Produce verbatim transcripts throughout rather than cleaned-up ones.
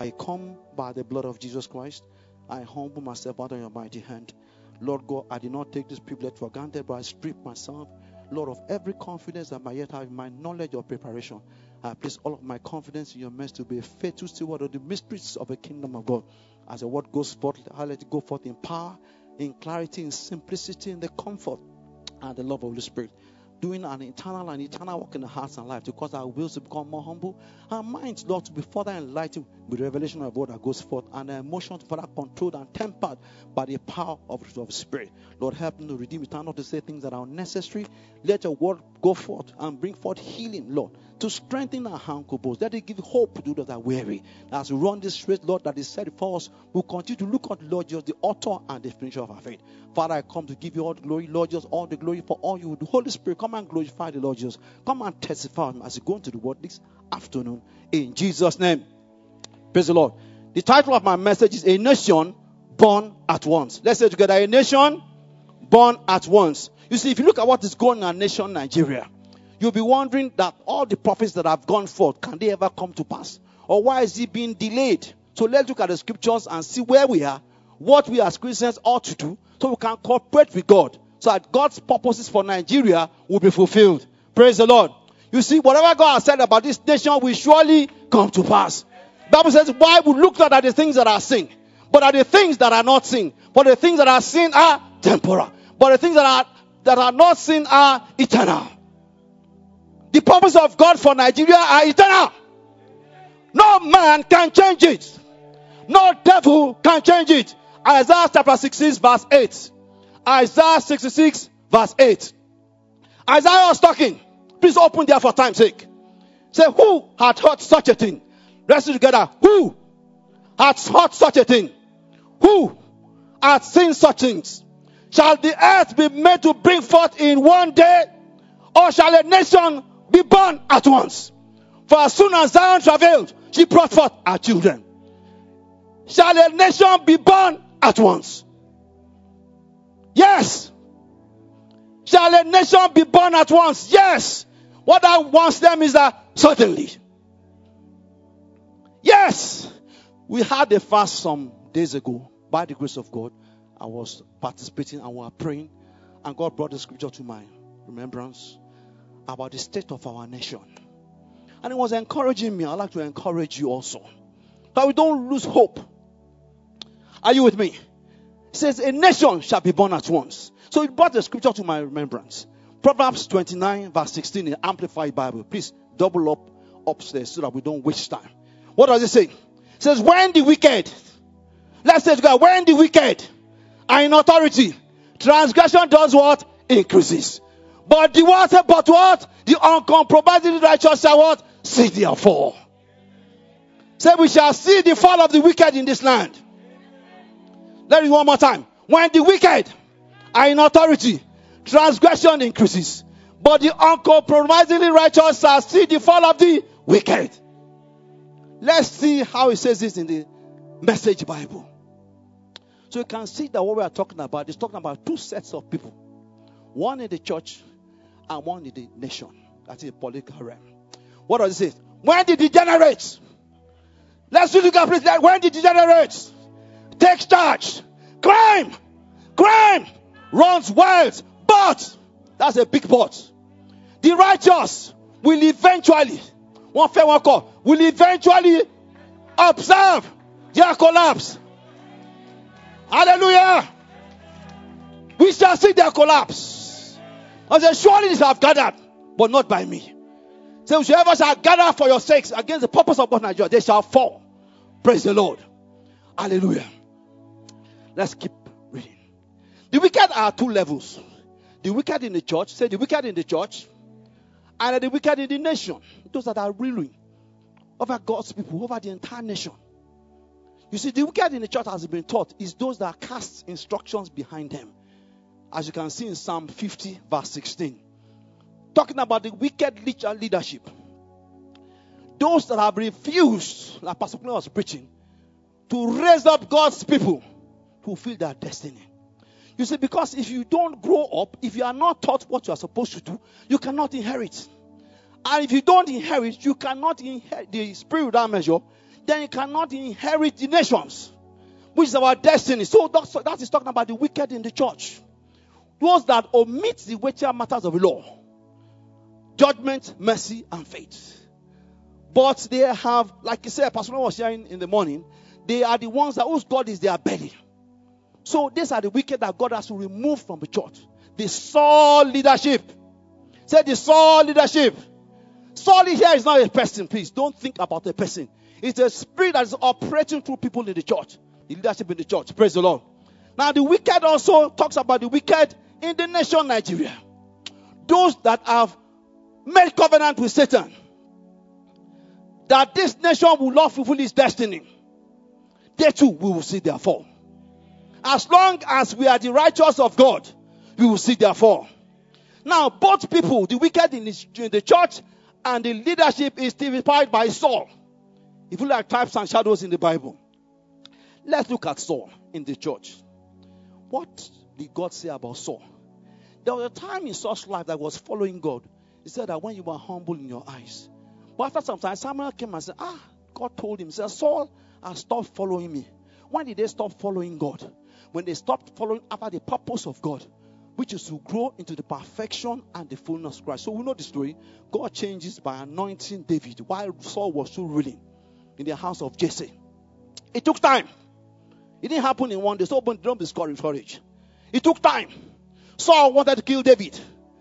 I come by the blood of Jesus Christ. I humble myself under your mighty hand. Lord God, I did not take this privilege for granted, but I strip myself, Lord, of every confidence that I might yet have in my knowledge or preparation. I place all of my confidence in your mercy to be a faithful steward of the mysteries of the kingdom of God. As the word goes forth, I let it go forth in power, in clarity, in simplicity, in the comfort and the love of the Spirit. Doing an eternal and eternal work in the hearts and life to cause our wills to become more humble, our minds, Lord, to be further enlightened with the revelation of what that goes forth, and our emotions further controlled and tempered by the power of the Spirit. Lord, help me to redeem it, not to say things that are unnecessary. Let your word go forth and bring forth healing, Lord, to strengthen our ankle bones. Let it give hope to those that are weary. As we run this race, Lord, that is set before us, we'll continue to look at Lord Jesus, the author and the finisher of our faith. Father, I come to give you all the glory, Lord Jesus, all the glory for all you do. Holy Spirit, come and glorify the Lord Jesus. Come and testify as you go into the word this afternoon. In Jesus' name. Praise the Lord. The title of my message is A Nation Born at Once. Let's say together, A Nation Born at Once. You see, if you look at what is going on in our nation, Nigeria, you'll be wondering that all the prophets that have gone forth, can they ever come to pass? Or why is it being delayed? So let's look at the scriptures and see where we are, what we as Christians ought to do, so we can cooperate with God, so that God's purposes for Nigeria will be fulfilled. Praise the Lord. You see, whatever God has said about this nation will surely come to pass. The Bible says, why we look not at the things that are seen, but at the things that are not seen. For the things that are seen are temporal, but the things that are that are not seen are eternal. The purpose of God for Nigeria are eternal. No man can change it. No devil can change it. Isaiah chapter sixty-six verse eight. Isaiah sixty-six verse eight. Isaiah was talking. Please open there for time's sake. Say, who had heard such a thing? Let's do together. Who had heard such a thing? Who had seen such things? Shall the earth be made to bring forth in one day? Or shall a nation be born at once? For as soon as Zion travailed, she brought forth her children. Shall a nation be born at once? Yes. Shall a nation be born at once? Yes. What I want them is that certainly. Yes. We had a fast some days ago. By the grace of God, I was participating and we were praying. And God brought the scripture to my remembrance about the state of our nation. And it was encouraging me. I'd like to encourage you also, that we don't lose hope. Are you with me? It says, a nation shall be born at once. So it brought the scripture to my remembrance. Proverbs twenty-nine verse sixteen in the Amplified Bible. Please double up upstairs so that we don't waste time. What does it say? It says, when the wicked, let's say together, when the wicked are in authority, transgression does what? Increases. But the what? But what? The uncompromising righteous shall what? See their fall. Say, we shall see the fall of the wicked in this land. Let me one more time. When the wicked are in authority, transgression increases. But the uncompromisingly righteous shall see the fall of the wicked. Let's see how it says this in the Message Bible. So you can see that what we are talking about is talking about two sets of people. One in the church and one in the nation. That's a political realm. What does it say? When the degenerates, let's look at please. When the degenerates takes charge, crime, crime runs wild, but that's a big but. The righteous will eventually, one fair one call, will eventually observe their collapse. Hallelujah. We shall see their collapse. I said, surely these have gathered, but not by me. So whoever shall gather for your sakes against the purpose of God Nigeria, they shall fall. Praise the Lord. Hallelujah. Let's keep reading. The wicked are two levels. The wicked in the church, say the wicked in the church, and the wicked in the nation. Those that are ruling over God's people, over the entire nation. You see, the wicked in the church has been taught is those that cast instructions behind them. As you can see in Psalm fifty verse sixteen. Talking about the wicked leadership. Those that have refused, like Pastor Paul was preaching, to raise up God's people to fulfill their destiny. You see, because if you don't grow up, if you are not taught what you are supposed to do, you cannot inherit. And if you don't inherit, you cannot inherit the spirit without measure. then you cannot inherit the nations, which is our destiny. So that's, that is talking about the wicked in the church. Those that omit the weightier matters of the law. Judgment, mercy, and faith. But they have, like you said, Pastor was sharing in the morning, they are the ones that whose God is their belly. So these are the wicked that God has to remove from the church. The sole leadership. Say the sole leadership. Sole here is not a person, please. Don't think about a person. It's a spirit that is operating through people in the church. The leadership in the church. Praise the Lord. Now the wicked also talks about the wicked in the nation Nigeria. Those that have made covenant with Satan, that this nation will not fulfill its destiny, they too we will see their fall. As long as we are the righteous of God, we will see their fall. Now, both people, the wicked in the, in the church and the leadership, is typified by Saul. If you like types and shadows in the Bible, let's look at Saul in the church. What did God say about Saul? There was a time in Saul's life that was following God. He said that when you were humble in your eyes. But after some time, Samuel came and said, ah, God told him, said, Saul has stopped following me. When did they stop following God? When they stopped following after the purpose of God, which is to grow into the perfection and the fullness of Christ. So we know the story. God changes by anointing David while Saul was still ruling in the house of Jesse. It took time. It didn't happen in one day. So don't be discouraged. It took time. Saul wanted to kill David.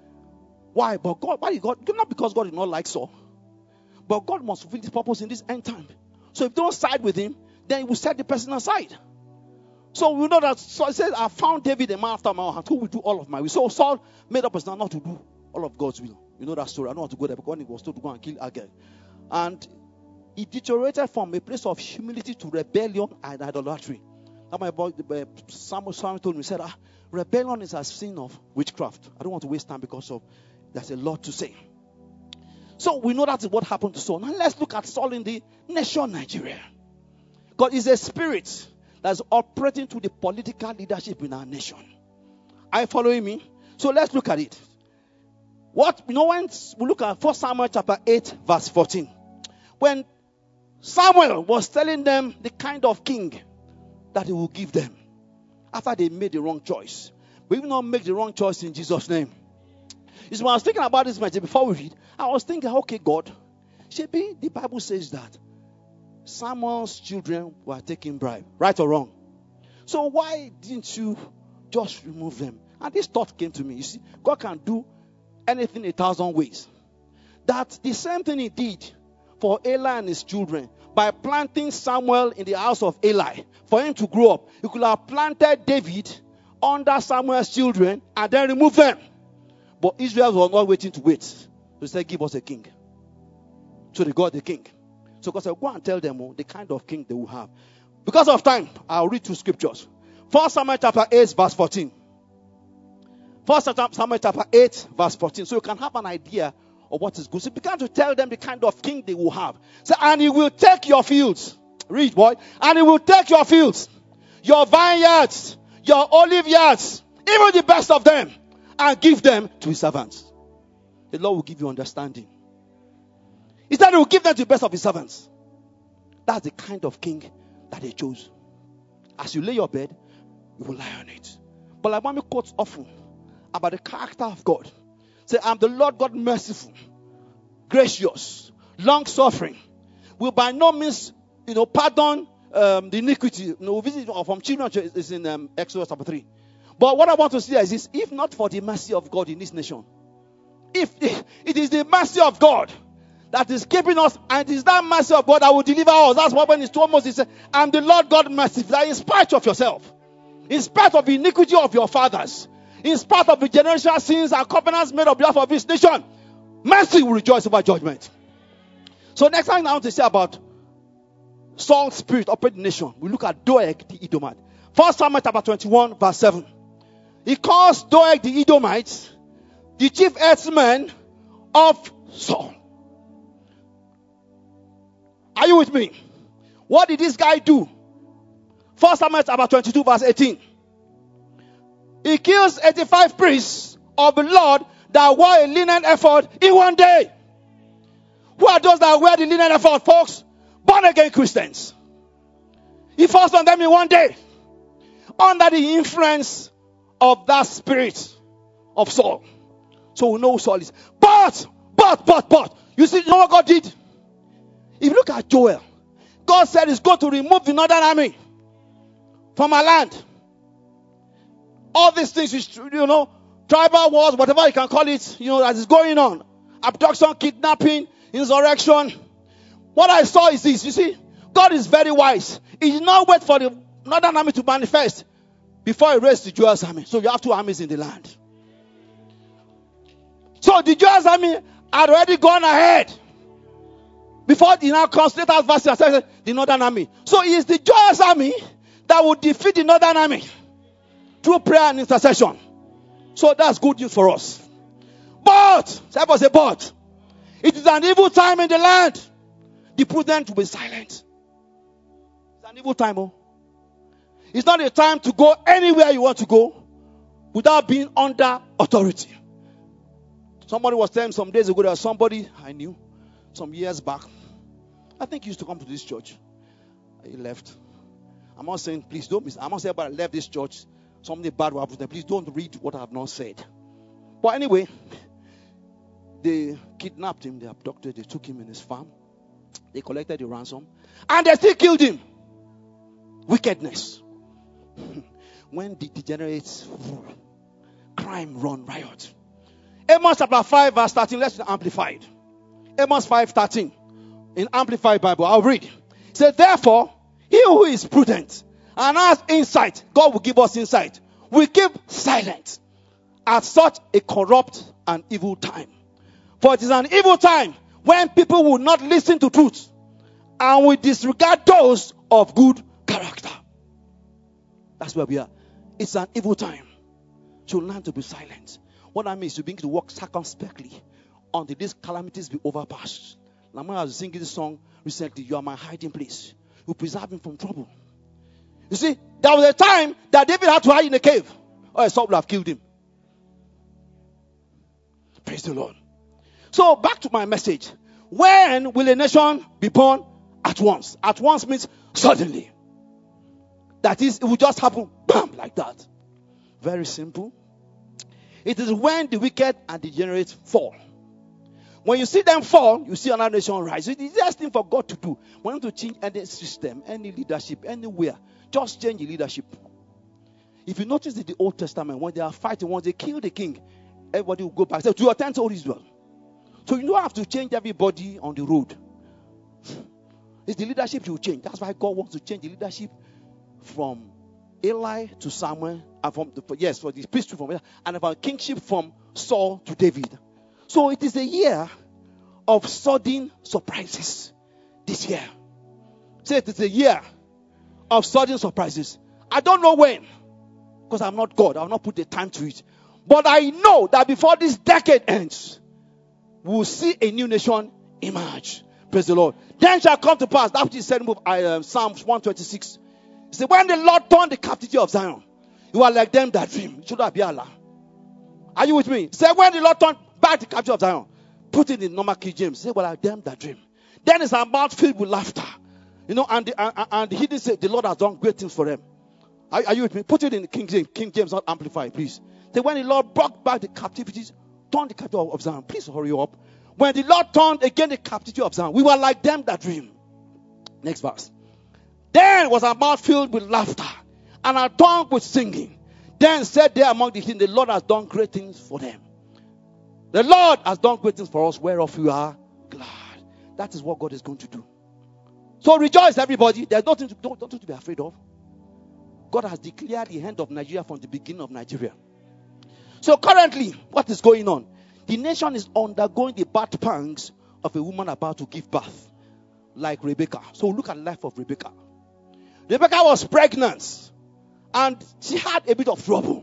Why? But God, why did God? Not because God did not like Saul. But God must fulfill his purpose in this end time. So if you don't side with him, then he will set the person aside. So we know that Saul says, I found David a man after my own heart who will do all of my will. So Saul made up his mind not to do all of God's will. You know that story. I don't want to go there because he was told to go and kill Agag. And he deteriorated from a place of humility to rebellion and idolatry. And my boy, Samuel, Samuel told me, he said, ah, rebellion is a sin of witchcraft. I don't want to waste time because of there's a lot to say. So we know that's what happened to Saul. Now let's look at Saul in the nation Nigeria. God is a spirit that's operating to the political leadership in our nation. Are you following me? So let's look at it. What you know when we look at First Samuel chapter eight, verse fourteen. When Samuel was telling them the kind of king that he will give them after they made the wrong choice. We will not make the wrong choice in Jesus' name. It's when I was thinking about this message before we read, I was thinking, okay, God, maybe the Bible says that Samuel's children were taking bribe, right or wrong? So why didn't you just remove them? And this thought came to me. You see, God can do anything a thousand ways. That the same thing he did for Eli and his children by planting Samuel in the house of Eli for him to grow up. He could have planted David under Samuel's children and then remove them. But Israel was not waiting to wait. So he said, give us a king. So they got the king. So God said, go and tell them oh, the kind of king they will have. Because of time, I'll read two scriptures. First Samuel chapter eight, verse fourteen. First Samuel chapter eight, verse fourteen. So you can have an idea of what is good. So he began to tell them the kind of king they will have. So, and he will take your fields. Read, boy. And he will take your fields, your vineyards, your olive yards, even the best of them, and give them to his servants. The Lord will give you understanding. He said he will give them to the best of his servants. That's the kind of king that they chose. As you lay your bed, you will lie on it. But like mommy quotes often about the character of God. Say, I'm the Lord God merciful, gracious, long-suffering. Will by no means, you know, pardon um, the iniquity. You know, visit from children is in um, Exodus chapter three. But what I want to say is this: if not for the mercy of God in this nation, if it is the mercy of God that is keeping us, and it is that mercy of God that will deliver us. That's what when it's told Moses, he said, I'm the Lord God merciful. That in spite of yourself, in spite of the iniquity of your fathers, in spite of the generational sins and covenants made on behalf of this nation, mercy will rejoice over judgment. So next time I want to say about Saul's spirit operating the nation, we look at Doeg the Edomite. First Samuel chapter twenty-one, verse seven. He calls Doeg the Edomite the chief herdsman of Saul. Are you with me? What did this guy do? First Samuel chapter twenty-two, verse eighteen. He kills eighty-five priests of the Lord that wore a linen ephod in one day. Who are those that wear the linen ephod, folks? Born again Christians. He falls on them in one day. Under the influence of that spirit of Saul. So we know who Saul is. But, but, but, but. You see, you know what God did? If you look at Joel, God said he's going to remove the northern army from our land. All these things, you know, tribal wars, whatever you can call it, you know, that is going on. Abduction, kidnapping, insurrection. What I saw is this. You see, God is very wise. He did not wait for the northern army to manifest before he raised the Jewish army. So you have two armies in the land. So the Jewish army had already gone ahead. Before the now comes, later verse says the northern army. So it is the Jewish army that will defeat the northern army through prayer and intercession. So that's good news for us. But, say say but, it is an evil time in the land. The prudent will be silent. It's an evil time, oh. It's not a time to go anywhere you want to go without being under authority. Somebody was telling me some days ago that somebody I knew some years back. I think he used to come to this church. He left. I'm not saying, please don't miss. I'm not saying about I left this church. Something bad will happen to them. Please don't read what I have not said. But anyway, they kidnapped him. They abducted. They took him in his farm. They collected the ransom. And they still killed him. Wickedness. When the degenerates rule, crime run riot. Amos chapter five verse thirteen. Let's amplify it. Amos five thirteen. In Amplified Bible. I'll read. It says, therefore, he who is prudent and has insight, God will give us insight, will keep silent at such a corrupt and evil time. For it is an evil time when people will not listen to truth and will disregard those of good character. That's where we are. It's an evil time. So learn to be silent. What that means is to begin to walk circumspectly until these calamities be overpassed. Lamar was singing this song recently. You are my hiding place. You preserve him from trouble. You see, there was a time that David had to hide in a cave, or Saul would have killed him. Praise the Lord. So back to my message. When will a nation be born? At once. At once means suddenly. That is, it will just happen, bam, like that. Very simple. It is when the wicked and degenerate fall. When you see them fall, you see another nation rise. It's the easiest thing for God to do. When to change any system, any leadership, anywhere, just change the leadership. If you notice in the Old Testament, when they are fighting, once they kill the king, everybody will go back. Say, to your tent, O Israel. So you don't have to change everybody on the road. It's the leadership you change. That's why God wants to change the leadership from Eli to Samuel, and from the, yes, for the priesthood from Eli, and from kingship from Saul to David. So it is a year of sudden surprises this year. Say it is a year of sudden surprises. I don't know when, because I'm not God. I will not put the time to it. But I know that before this decade ends, we will see a new nation emerge. Praise the Lord. Then shall come to pass, that which is said in uh, Psalms one twenty-six. It says, when the Lord turned the captivity of Zion, you are like them that dream. It should not be Allah. Are you with me? Say, when the Lord turned back the captivity of Zion, put it in normal King James. Say, well, like them that dream. Then is our mouth filled with laughter. You know, and the, and, and the hidden say, the Lord has done great things for them. Are, are you with me? Put it in King James, King James, not amplified, please. Say, when the Lord brought back the captivities, turned the captivity of Zion. Please hurry up. When the Lord turned again the captivity of Zion, we were like them that dream. Next verse. Then was our mouth filled with laughter, and our tongue with singing. Then said they among the heathen, the Lord has done great things for them. The Lord has done great things for us, whereof we are glad. That is what God is going to do. So rejoice, everybody. There's nothing to, don't, nothing to be afraid of. God has declared the end of Nigeria from the beginning of Nigeria. So currently, what is going on? The nation is undergoing the birth pangs of a woman about to give birth, like Rebecca. So look at the life of Rebecca. Rebecca was pregnant, and she had a bit of trouble.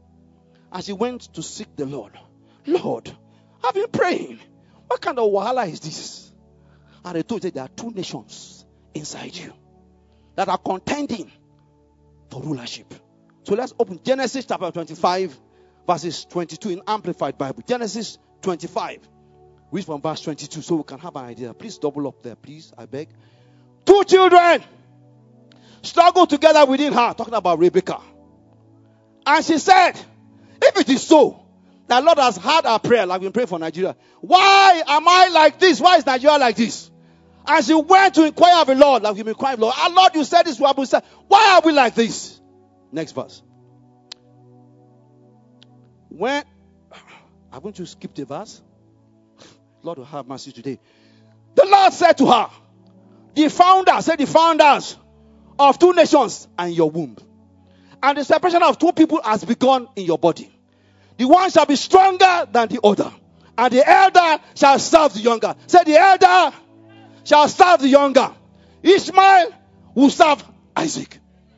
And she went to seek the Lord. Lord, I've been praying. What kind of wahala is this? And they told her there are two nations inside you that are contending for rulership. So let's open Genesis chapter twenty-five, verses twenty-two in Amplified Bible. Genesis twenty-five. Read from verse twenty-two so we can have an idea. Please double up there, please, I beg. Two children struggled together within her, talking about Rebecca. And she said, if it is so, that Lord has heard our prayer, like we pray for Nigeria, why am I like this? Why is Nigeria like this? And she went to inquire of the Lord, like we've been crying, Lord, ah, Lord, you said this, what we said. Why are we like this? Next verse. When I'm going to skip the verse. Lord will have mercy today. The Lord said to her, the founders, say the founders of two nations are in your womb. And the separation of two people has begun in your body. The one shall be stronger than the other. And the elder shall serve the younger. Say the elder shall serve the younger. Ishmael will serve Isaac.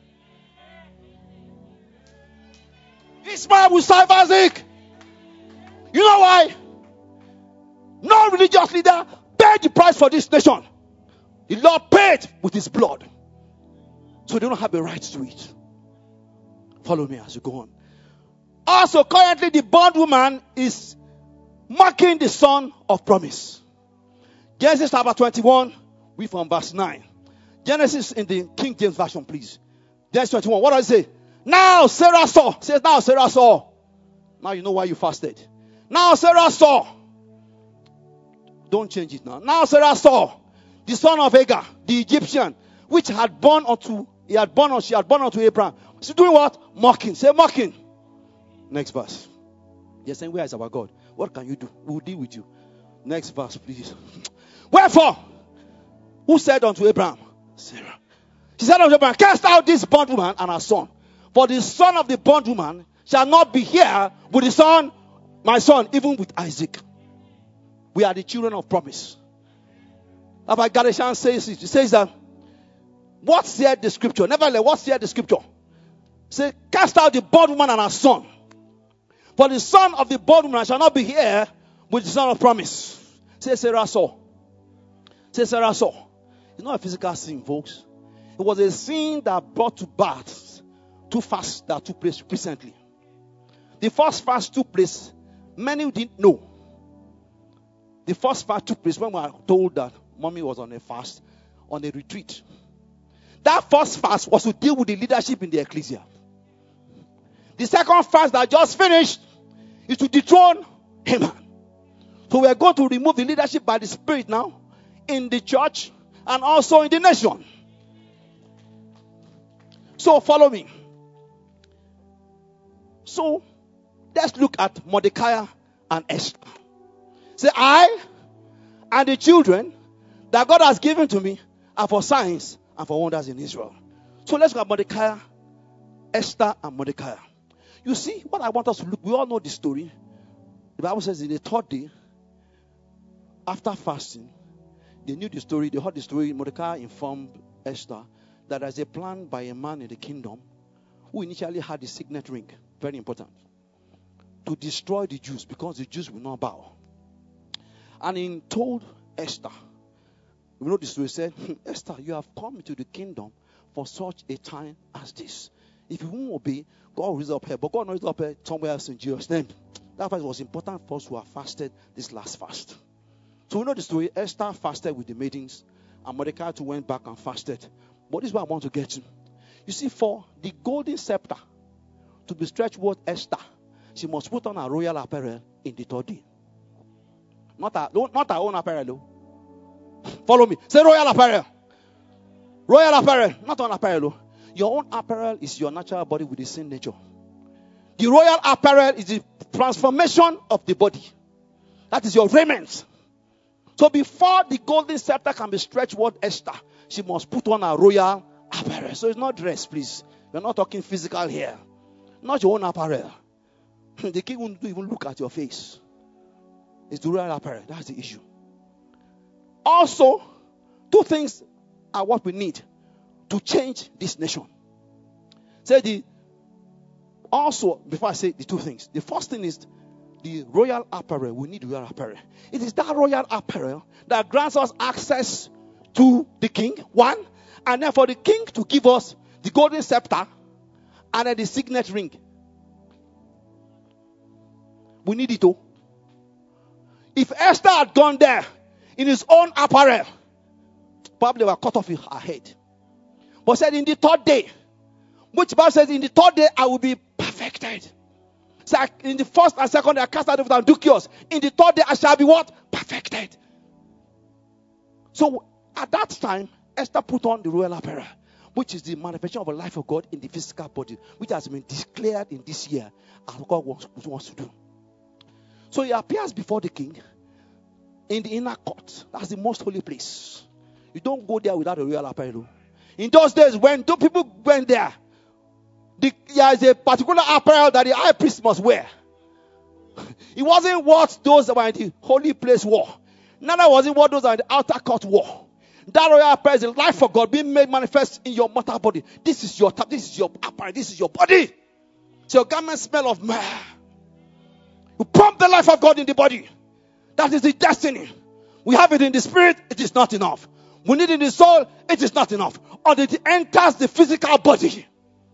Ishmael will serve Isaac. You know why? No religious leader paid the price for this nation. The Lord paid with his blood. So they don't have a right to it. Follow me as you go on. Also, currently the bondwoman is mocking the son of promise. Genesis chapter twenty-one, we from verse nine. Genesis in the King James Version, please. Genesis twenty-one, what does it say? Now Sarah saw. Says now Sarah saw. Now you know why you fasted. Now Sarah saw. Don't change it now. Now Sarah saw the son of Hagar, the Egyptian, which had born unto, he had born unto, she had born unto Abraham. She's doing what? Mocking. Say mocking. Next verse. You're saying, where is our God? What can you do? We'll deal with you. Next verse, please. Wherefore, who said unto Abraham? Sarah. She said unto Abraham, cast out this bondwoman and her son. For the son of the bondwoman shall not be here with the son, my son, even with Isaac. We are the children of promise. Rabbi Galatians says it. It says that, what's here the scripture? Nevertheless, what's here the scripture? Say, cast out the bondwoman and her son. For the son of the bondwoman shall not be here with the son of promise. Say Sarah saw. Say Sarah saw. It's not a physical sin, folks. It was a sin that brought to birth two fasts that took place recently. The first fast took place, many didn't know. The first fast took place when we were told that mommy was on a fast, on a retreat. That first fast was to deal with the leadership in the ecclesia. The second fast that just finished is to dethrone Haman. So we are going to remove the leadership by the Spirit now in the church and also in the nation. So follow me. So let's look at Mordecai and Esther. Say, I and the children that God has given to me are for signs and for wonders in Israel. So let's look at Mordecai, Esther, and Mordecai. You see, what I want us to look, we all know the story. The Bible says in the third day, after fasting, they knew the story, they heard the story. Mordecai informed Esther that there's a plan by a man in the kingdom who initially had the signet ring, very important, to destroy the Jews because the Jews will not bow. And he told Esther, you know the story, said, Esther, you have come into the kingdom for such a time as this. If you won't obey, God will raise up here. But God will raise up here somewhere else in Jesus' name. That's why it was important for us who have fasted this last fast. So we know the story. Esther fasted with the maidens, and Mordecai too went back and fasted. But this is what I want to get to. You see, for the golden scepter to be stretched towards Esther, she must put on her royal apparel in the third day. Not her, not her own apparel, though. Follow me. Say royal apparel. Royal apparel, not on apparel, though. Your own apparel is your natural body with the same nature. The royal apparel is the transformation of the body. That is your raiment. So before the golden scepter can be stretched toward Esther, she must put on her royal apparel. So it's not dress, please. We're not talking physical here. Not your own apparel. The king won't even look at your face. It's the royal apparel. That's the issue. Also, two things are what we need to change this nation. Say the also, before I say the two things, the first thing is the royal apparel. We need royal apparel. It is that royal apparel that grants us access to the king, one, and then for the king to give us the golden scepter and then the signet ring. We need it all. If Esther had gone there in his own apparel, probably were cut off her head. But said in the third day, which Bible says in the third day I will be perfected. So in the first and second day I cast out devils and do cures. In the third day I shall be what? Perfected. So at that time, Esther put on the royal apparel, which is the manifestation of the life of God in the physical body, which has been declared in this year as God wants, wants to do. So he appears before the king in the inner court. That's the most holy place. You don't go there without a royal apparel. In those days, when two people went there, the, there is a particular apparel that the high priest must wear. It wasn't what those that were in the holy place wore. Neither was it what those that were in the outer court wore. That royal apparel is the life of God being made manifest in your mortal body. This is your this is your apparel. This is your body. So your garment smell of myrrh. You pump the life of God in the body. That is the destiny. We have it in the spirit. It is not enough. We need it in the soul. It is not enough. Until it enters the physical body.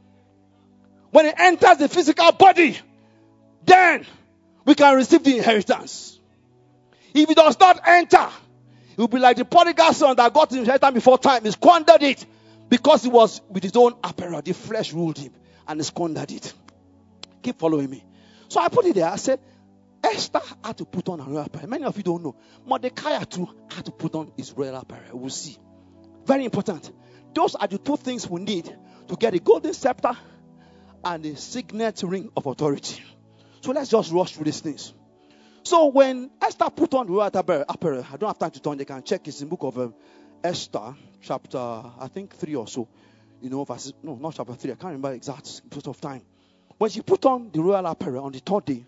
When it enters the physical body, then we can receive the inheritance. If it does not enter, it will be like the prodigal son that got his inheritance before time. He squandered it because he was with his own apparel. The flesh ruled him and he squandered it. Keep following me. So I put it there. I said, Esther had to put on a royal apparel. Many of you don't know. Mordecai too had to put on his royal apparel. We'll see. Very important. Those are the two things we need to get a golden scepter and a signet ring of authority. So let's just rush through these things. So when Esther put on the royal apparel, I don't have time to turn. They can check. It's in the book of um, Esther, chapter I think three or so. You know, verses, no, not chapter three. I can't remember exact amount of time. When she put on the royal apparel on the third day,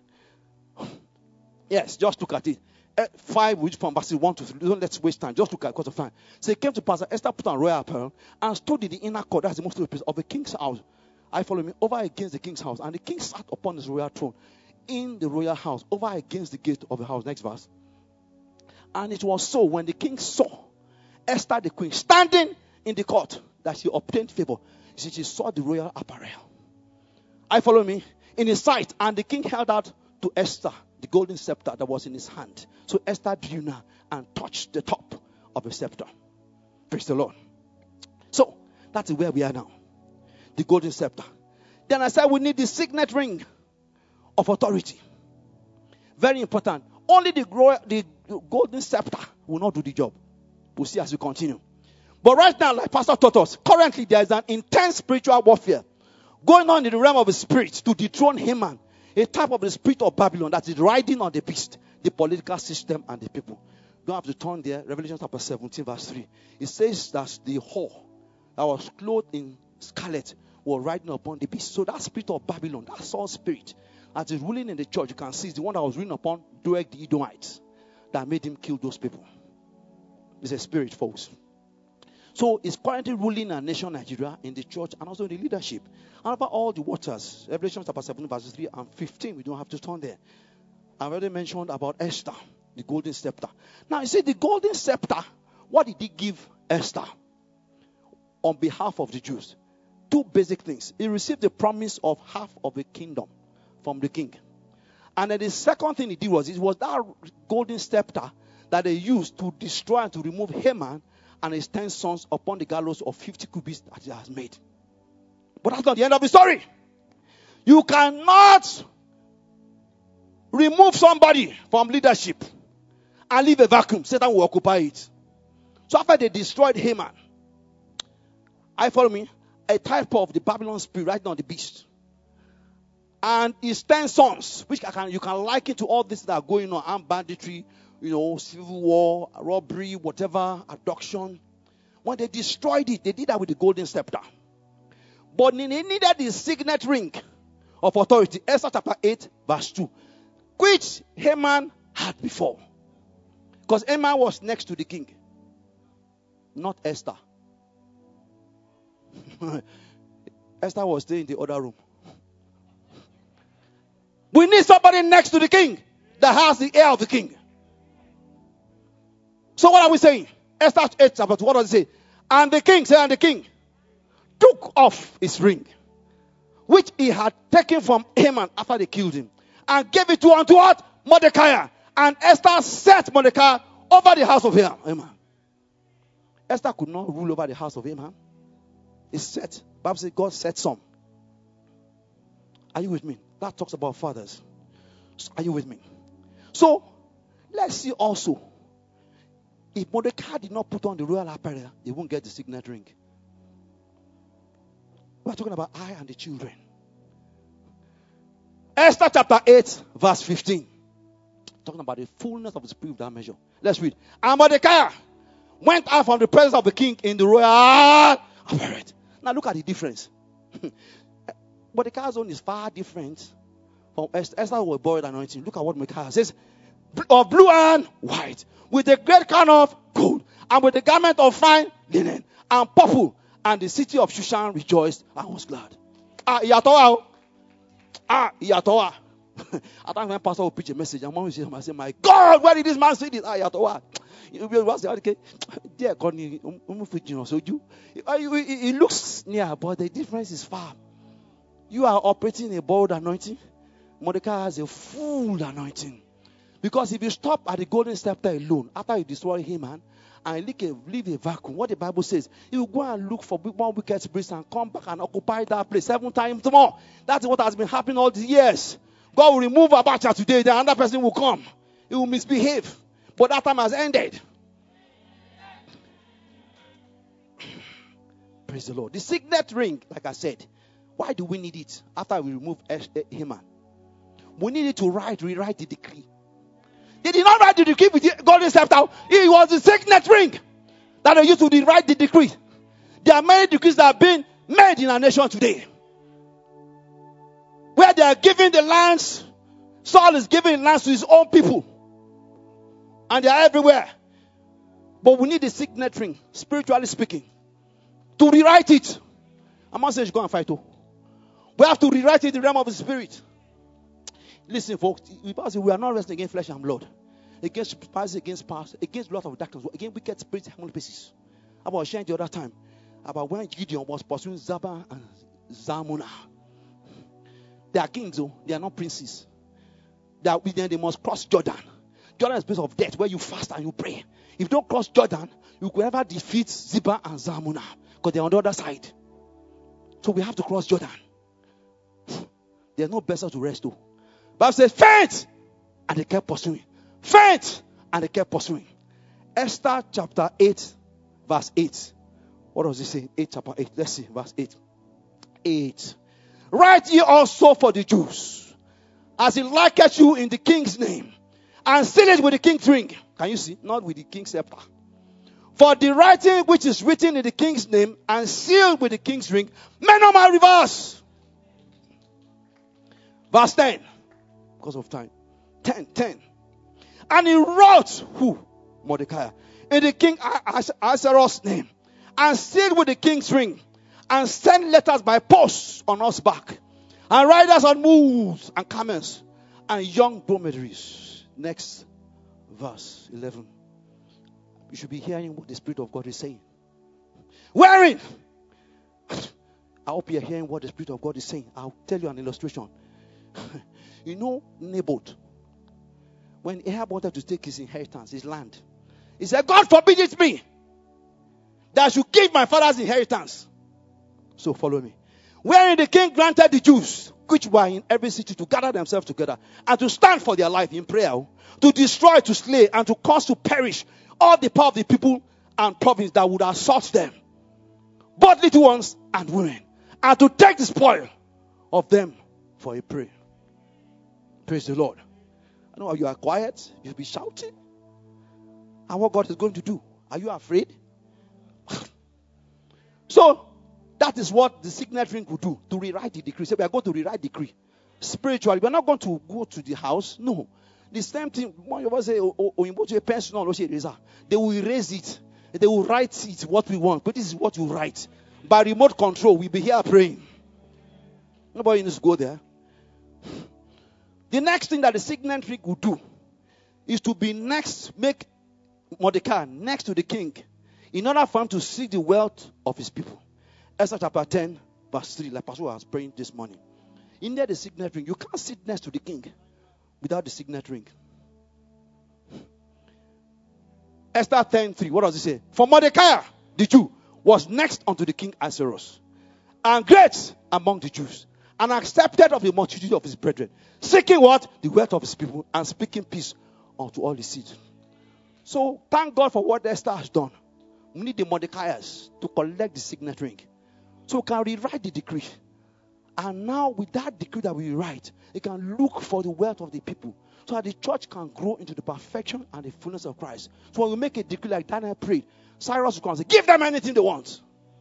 yes, just look at it. Five, which from verses one to three. Don't let's waste time. Just look at it because of time. So it came to pass that Esther put on royal apparel and stood in the inner court. That's the most holy place of the king's house. I follow me over against the king's house, and the king sat upon his royal throne in the royal house, over against the gate of the house. Next verse. And it was so when the king saw Esther the queen standing in the court that she obtained favor. She, she saw the royal apparel. I follow me in his sight, and the king held out to Esther the golden scepter that was in his hand. So Esther drew near and touched the top of the scepter. Praise the Lord. So that is where we are now. The golden scepter. Then I said we need the signet ring of authority. Very important. Only the, the golden scepter will not do the job. We'll see as we continue. But right now, like Pastor taught us, currently there is an intense spiritual warfare going on in the realm of the spirit to dethrone Haman, a type of the spirit of Babylon that is riding on the beast, the political system and the people. You don't have to turn there. Revelation chapter seventeen verse three. It says that the whore that was clothed in scarlet was riding upon the beast. So that spirit of Babylon, that Saul spirit that is ruling in the church, you can see is the one that was ruling upon Doeg the Edomites that made him kill those people. It's a spirit, folks. So it's currently ruling a nation, Nigeria, in the church and also in the leadership. And over all the waters, Revelation chapter seven, verses three and fifteen, we don't have to turn there. I've already mentioned about Esther, the golden scepter. Now, you see, the golden scepter, what did he give Esther on behalf of the Jews? Two basic things. He received the promise of half of the kingdom from the king. And then the second thing he did was, it was that golden scepter that they used to destroy and to remove Haman and his ten sons upon the gallows of fifty cubits that he has made. But that's not the end of the story. You cannot remove somebody from leadership and leave a vacuum. Satan will occupy it. So after they destroyed Haman, I follow me, a type of the Babylon spirit right now, the beast. And his ten sons, which I can, you can liken to all this that are going on, armed banditry, you know, civil war, robbery, whatever, abduction. When they destroyed it, they did that with the golden scepter. But they needed the signet ring of authority. Esther chapter eight, verse two. Which Haman had before. Because Haman was next to the king. Not Esther. Esther was staying in the other room. We need somebody next to the king that has the ear of the king. So what are we saying? Esther eight, what does it say? And the king, say, and the king took off his ring, which he had taken from Haman after they killed him, and gave it to unto what? Mordecai. And Esther set Mordecai over the house of Haman. Esther could not rule over the house of Haman. It's set. Bible says God set some. Are you with me? That talks about fathers. Are you with me? So, let's see also. If Mordecai did not put on the royal apparel, he won't get the signet ring. We're talking about I and the children. Esther chapter eight, verse fifteen. Talking about the fullness of the spirit of that measure. Let's read. And Mordecai went out from the presence of the king in the royal apparel. Now look at the difference. Mordecai's own is far different from Esther. Esther was borrowed anointing. Look at what Mordecai says. Of blue and white, with a great crown of gold, and with a garment of fine linen, and purple. And the city of Shushan rejoiced and was glad. Ah, Yatoa. Ah, Yatoa. At times when pastor will preach a message, and mom will say, my God, where did this man say this? Ah, Yatoa. Dear God, it looks near, but the difference is far. You are operating a bold anointing. Mordecai has a full anointing. Because if you stop at the golden scepter alone, after you destroy Haman, and leave a, leave a vacuum, what the Bible says, you will go and look for one wicked spirit and come back and occupy that place seven times more. That's what has been happening all these years. God will remove Abacha today, then another person will come. He will misbehave. But that time has ended. Praise the Lord. The signet ring, like I said, why do we need it after we remove Haman? We need it to write, rewrite the decree. They did not write the decree with the golden scepter. It was the signet ring that they used to write the decree. There are many decrees that are being made in our nation today. Where they are giving the lands, Saul is giving lands to his own people. And they are everywhere. But we need the signet ring, spiritually speaking, to rewrite it. I'm not saying you go and fight. Oh. We have to rewrite it in the realm of the spirit. Listen, folks, we are not wrestling against flesh and blood, against principalities, against powers, against a lot of darkness, against wicked spirits, heavenly places. I was sharing the other time about when Gideon was pursuing Zaba and Zalmunna. They are kings, though. They are not princes. They are with them. They must cross Jordan. Jordan is a place of death where you fast and you pray. If you don't cross Jordan, you could never defeat Ziba and Zalmunna because they're on the other side. So we have to cross Jordan. There's no vessel to rest, though. Bible says, faint! And they kept pursuing. Faint! And they kept pursuing. Esther chapter eight, verse eight. What does it say? eight, chapter eight. Let's see, verse eight. eight. Write ye also for the Jews, as it liketh you in the king's name, and seal it with the king's ring. Can you see? Not with the king's scepter. For the writing which is written in the king's name and sealed with the king's ring, may not my reverse. Verse ten. Because of time. ten, ten. And he wrote, who? Mordecai. In the king Ahasuerus' name. And sealed with the king's ring. And sent letters by post on us back. And riders on mules and camels. And young dromedaries. Next verse eleven. You should be hearing what the Spirit of God is saying. Wherein? I hope you're hearing what the Spirit of God is saying. I'll tell you an illustration. You know Naboth, when Ahab wanted to take his inheritance, his land, he said, God forbid it me that I should give my father's inheritance. So follow me. Wherein the king granted the Jews, which were in every city, to gather themselves together and to stand for their life in prayer, to destroy, to slay, and to cause to perish all the power of the people and province that would assault them, both little ones and women, and to take the spoil of them for a prey. Praise the Lord. I know you are quiet. You'll be shouting. And what God is going to do. Are you afraid? So, that is what the signet ring will do. To rewrite the decree. Say, we are going to rewrite the decree. Spiritually. We are not going to go to the house. No. The same thing. One of us say, they will erase it. They will write it what we want. But this is what you write. By remote control, we'll be here praying. Nobody needs to go there. The next thing that the signet ring will do is to be next, make Mordecai next to the king in order for him to see the wealth of his people. Esther chapter ten, verse three, like Pastor was praying this morning. In there, the signet ring, you can't sit next to the king without the signet ring. Esther ten three, what does it say? For Mordecai the Jew, was next unto the king Ahasuerus, and great among the Jews, and accepted of the multitude of his brethren, seeking what? The wealth of his people, and speaking peace unto all his seed. So thank God for what Esther has done. We need the Mordecai's to collect the signet ring, so we can rewrite the decree. And now with that decree that we write, we can look for the wealth of the people, so that the church can grow into the perfection and the fullness of Christ. So when we make a decree like Daniel prayed, Cyrus will come and say, give them anything they want.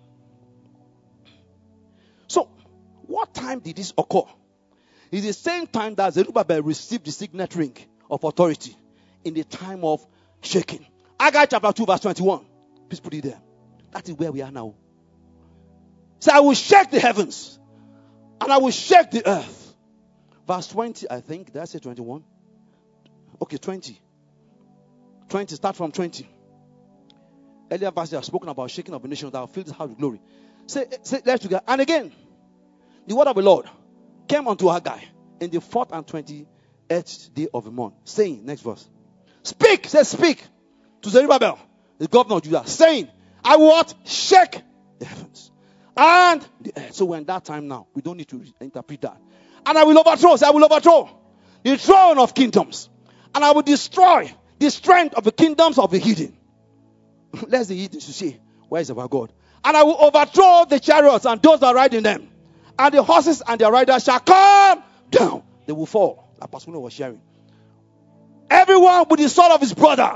So, what time did this occur? It's the same time that Zerubbabel received the signet ring of authority, in the time of shaking. Haggai chapter two verse twenty-one. Please put it there. That is where we are now. So I will shake the heavens, and I will shake the earth. Verse twenty, I think. Did I say twenty-one? Okay, twenty. twenty, start from twenty. Earlier verse, they have spoken about shaking of the nations that will fill this house with glory. Say, say, let's together. And again, the word of the Lord came unto Haggai in the fourth and twenty-eighth day of the month, saying, next verse, speak, say speak to Zerubbabel, the governor of Judah, saying, I will what? Shake the heavens and the earth. So we're in that time now. We don't need to interpret that. And I will overthrow, say I will overthrow the throne of kingdoms, and I will destroy the strength of the kingdoms of the heathen. Let's the heathen to see, where is our God? And I will overthrow the chariots and those that ride in them, and the horses and their riders shall come down. They will fall. Like Pastor was sharing. Everyone with the sword of his brother.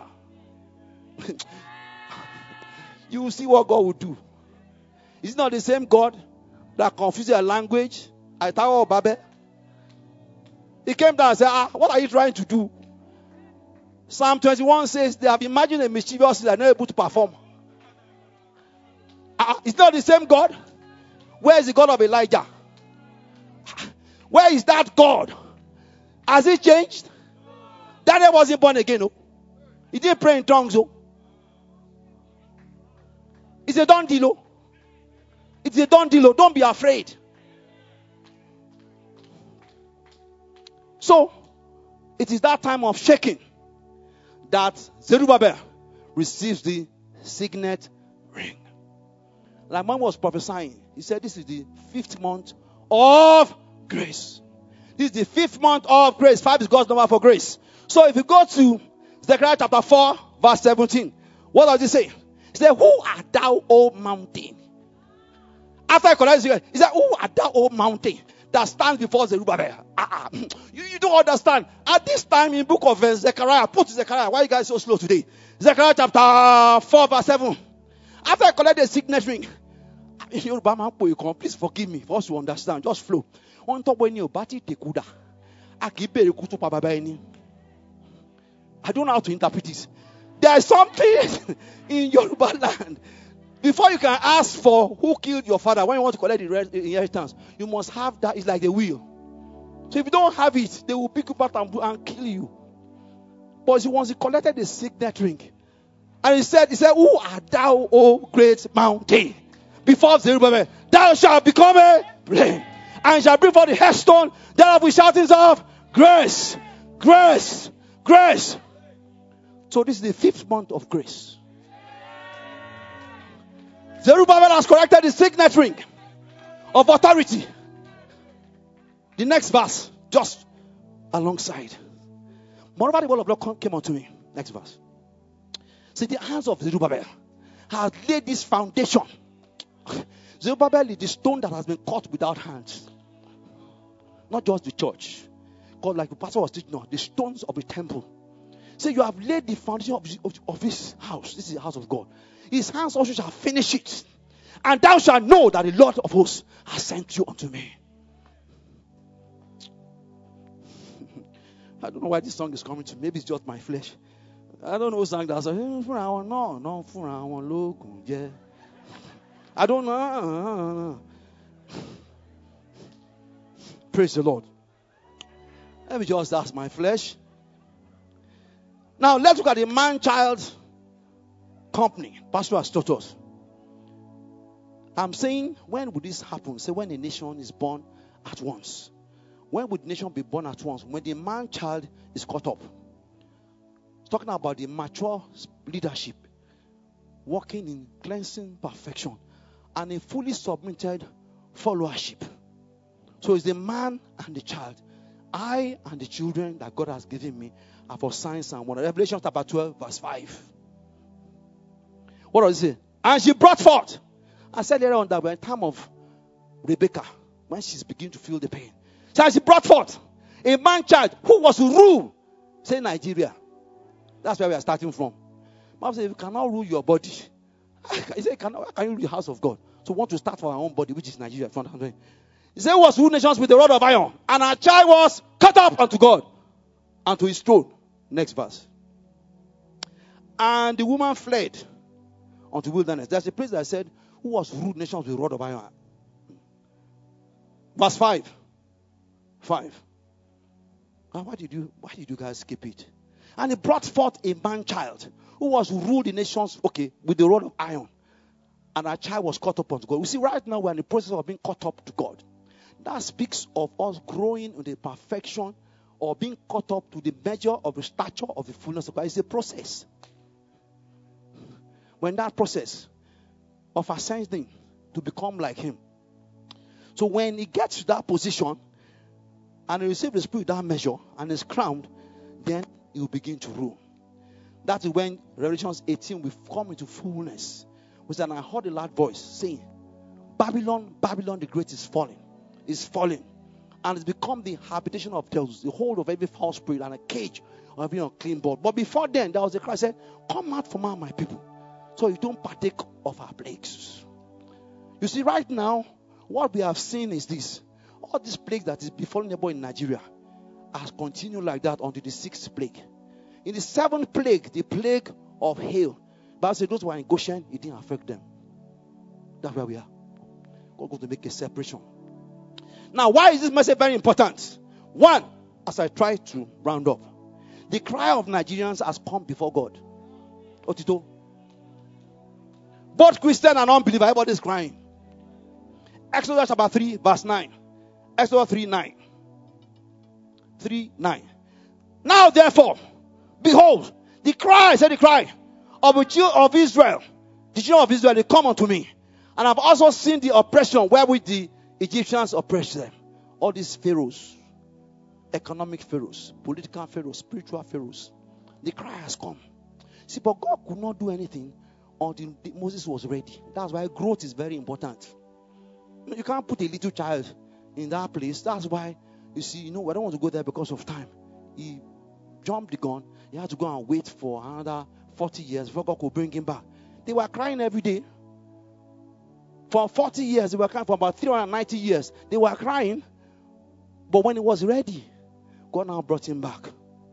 You will see what God will do. Is it not the same God that confused their language at Tower of Babel? He came down and said, ah, what are you trying to do? Psalm twenty-one says they have imagined a mischievous they are not able to perform. Uh, it's not the same God. Where is the God of Elijah? Where is that God? Has he changed? Daniel wasn't born again. Oh. He didn't pray in tongues. Oh. It's a done deal. Oh. It's a done deal. Oh. Don't be afraid. So, it is that time of shaking that Zerubbabel receives the signet ring. Like man was prophesying, he said this is the fifth month of grace. This is the fifth month of grace. Five is God's number for grace. So if you go to Zechariah chapter four, verse seventeen, what does it say? He said, who art thou, O mountain? After I collect it, he said, who art thou, O mountain, that stands before Zerubbabel? Uh-uh. You, you don't understand. At this time in book of uh, Zechariah, put Zechariah. Why are you guys so slow today? Zechariah chapter four, verse seven. After I collect the signet ring, please forgive me for us to understand. Just flow. On top when you bati tekuda, I don't know how to interpret this. There is something in Yoruba land. Before you can ask for who killed your father, when you want to collect the inheritance, you must have that. It's like a will. So if you don't have it, they will pick you up and, and kill you. But he once he collected the signet ring, and he said, he said, who art thou, O great mountain? Before Zerubbabel, thou shalt become a plain, and shall bring forth the headstone thereof with shoutings of grace, grace, grace. So this is the fifth month of grace. Zerubbabel has collected the signet ring of authority. The next verse, just alongside. Moreover, the word of God came unto me. Next verse. See, the hands of Zerubbabel has laid this foundation. Zerubbabel is the stone that has been cut without hands. Not just the church. God, like the pastor was teaching, no, the stones of the temple. So you have laid the foundation of, of, of this house. This is the house of God. His hands also shall finish it. And thou shalt know that the Lord of hosts has sent you unto me. I don't know why this song is coming to me. Maybe it's just my flesh. I don't know who sang that. I said, no, no, I don't know. Praise the Lord. Let me just ask my flesh. Now let's look at the man-child company. Pastor has taught us. I'm saying, when would this happen? Say, when a nation is born at once. When would the nation be born at once? When the man-child is caught up. It's talking about the mature leadership walking in cleansing perfection and a fully submitted followership. So it's the man and the child. I and the children that God has given me are for signs and wonders. Revelation chapter twelve, verse five. What does it say? And she brought forth. I said earlier on that by the time of Rebecca, when she's beginning to feel the pain. So she brought forth a man child who was to rule, say Nigeria. That's where we are starting from. Bible says, if you cannot rule your body, he said, can, can you rule the house of God? So we want to start for our own body, which is Nigeria. He said, was rule nations with the rod of iron, and our child was cut up unto God, and to his throne. Next verse. And the woman fled unto wilderness. There's a place that said, who was ruled nations with the rod of iron? Verse five. Five. And why did you why did you guys skip it? And he brought forth a man child who was ruled the nations, okay, with the rod of iron. And our child was caught up unto God. We see right now we're in the process of being caught up to God. That speaks of us growing in the perfection or being caught up to the measure of the stature of the fullness of God. It's a process. When that process of ascending to become like him. So when he gets to that position and he receives the Spirit that measure and is crowned, then he will begin to rule. That is when Revelation eighteen will come into fullness. Which then I heard a loud voice saying, Babylon, Babylon the Great is falling. Is falling. And it's become the habitation of devils, the hold of every foul spirit and a cage of every unclean bird. But before then, there was a cry said, come out from among my people, so you don't partake of our plagues. You see, right now, what we have seen is this. All this plague that is befalling everybody in Nigeria has continued like that until the sixth plague. In the seventh plague, the plague of hail, Bible says those who are in Goshen, it didn't affect them. That's where we are. God going to make a separation. Now, why is this message very important? One, as I try to round up, the cry of Nigerians has come before God. Otito. Both Christian and unbeliever, everybody is crying. Exodus chapter three, verse nine. Exodus three, nine. three, nine. Now, therefore, behold, the cry, say the cry, of the children of Israel, the children of Israel, they come unto me. And I've also seen the oppression wherewith the Egyptians oppress them. All these pharaohs, economic pharaohs, political pharaohs, spiritual pharaohs. The cry has come. See, but God could not do anything until Moses was ready. That's why growth is very important. You can't put a little child in that place. That's why, you see, you know, I don't want to go there because of time. He jumped the gun. He had to go and wait for another forty years before God could bring him back. They were crying every day. For forty years, they were crying. For about three hundred ninety years, they were crying. But when he was ready, God now brought him back.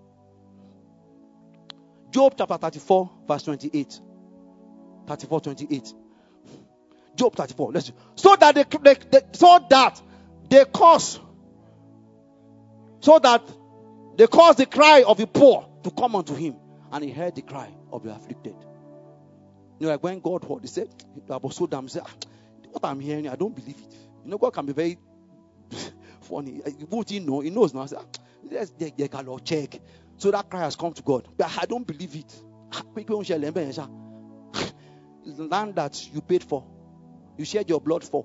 Job chapter thirty-four, verse twenty-eight. thirty-four, twenty-eight. Job thirty-four. Let's see. So that they, they, they so that they cause so that they cause the cry of the poor to come unto him, and he heard the cry of the afflicted. You know, like when God heard, he said, I was so damn said, what I'm hearing, I don't believe it. You know, God can be very funny. What he know, he knows now. Let's they can check. So that cry has come to God. But I don't believe it. The land that you paid for, you shed your blood for.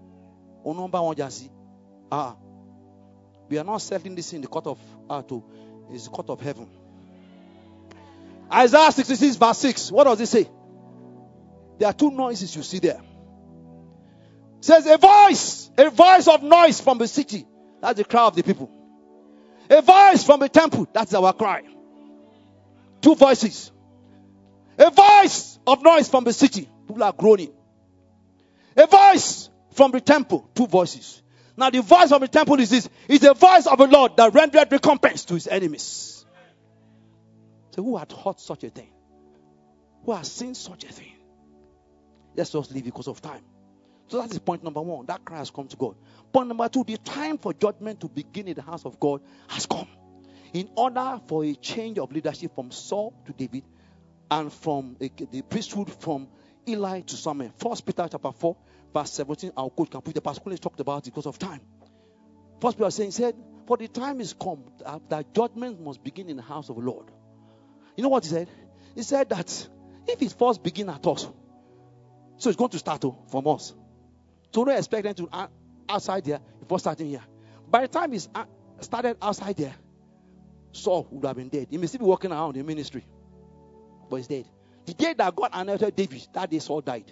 Ah, we are not settling this in the court of Arto. It's the court of heaven. Isaiah sixty-six, verse six. What does it say? There are two noises you see there. It says a voice, a voice of noise from the city. That's the cry of the people. A voice from the temple. That's our cry. Two voices. A voice of noise from the city. People are groaning. A voice from the temple. Two voices. Now the voice of the temple is this. It's the voice of the Lord that rendered recompense to his enemies. So who had heard such a thing? Who has seen such a thing? Let's just leave because of time. So that is point number one. That cry has come to God. Point number two, the time for judgment to begin in the house of God has come. In order for a change of leadership from Saul to David and from a, the priesthood from Eli to Samuel. First Peter chapter four, verse seventeen. Our coach can put the Pascal talked about it because of time. First Peter saying, said, for the time is come that, that judgment must begin in the house of the Lord. You know what he said? He said that If it first begin at us, so it's going to start oh, from us. So don't expect them to uh, outside there before starting here. By the time it's uh, started outside there, Saul would have been dead. He may still be walking around in ministry, but he's dead. The day that God anointed David, that day Saul died.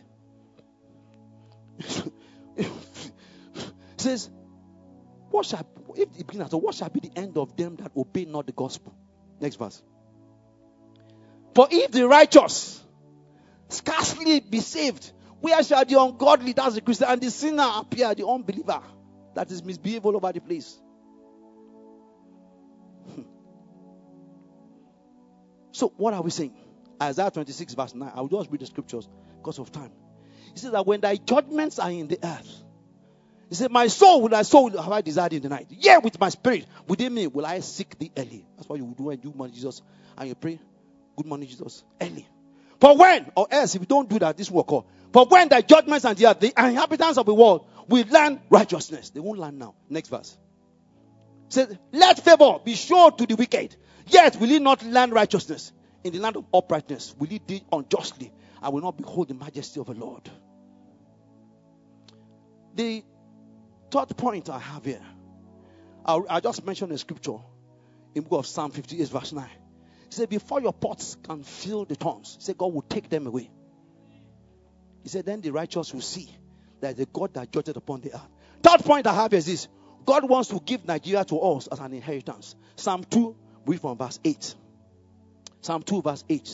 Says, what shall if it begin at all, what shall be the end of them that obey not the gospel? Next verse. For if the righteous scarcely be saved, where shall the ungodly, that's the Christian, and the sinner appear, the unbeliever that is misbehaved all over the place? So what are we saying? Isaiah twenty-six verse nine. I will just read the scriptures because of time. He says that when thy judgments are in the earth, he said, my soul, with thy soul have I desired in the night. Yeah, with my spirit within me will I seek thee early. That's what you will do when you morning Jesus and you pray, good morning Jesus, early. For when, or else if you don't do that, this will occur. For when thy judgments are in the earth, the inhabitants of the world will learn righteousness. They won't learn now. Next verse. It says, let favor be shown to the wicked. Yet will he not learn righteousness. In the land of uprightness will he deal unjustly. I will not behold the majesty of the Lord. The third point I have here, I, I just mentioned a scripture in the book of Psalm fifty-eight verse nine. He said, before your pots can fill the tongues, he said, God will take them away. He said, then the righteous will see that the God that judged upon the earth. Third point I have is this. God wants to give Nigeria to us as an inheritance. Psalm two, read from verse eight. Psalm two verse eight.